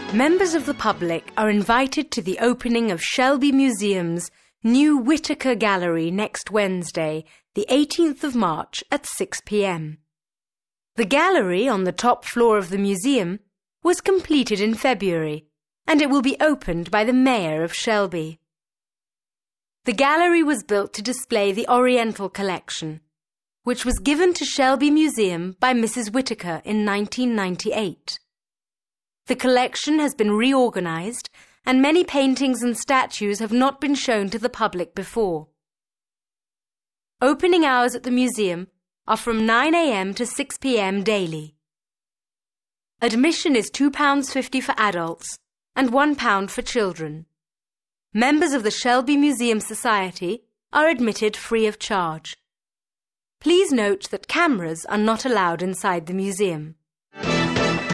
Members of the public are invited to the opening of Shelby Museum's new Whitaker Gallery next Wednesday, the 18th of March at 6 p.m. The gallery on the top floor of the museum was completed in February, and it will be opened by the Mayor of Shelby. The gallery was built to display the Oriental collection, which was given to Shelby Museum by Mrs. Whitaker in 1998. The collection has been reorganized, and many paintings and statues have not been shown to the public before. Opening hours at the museum are from 9 a.m. to 6 p.m. daily. Admission is £2.50 for adults and £1 for children. Members of the Shelby Museum Society are admitted free of charge. Please note that cameras are not allowed inside the museum.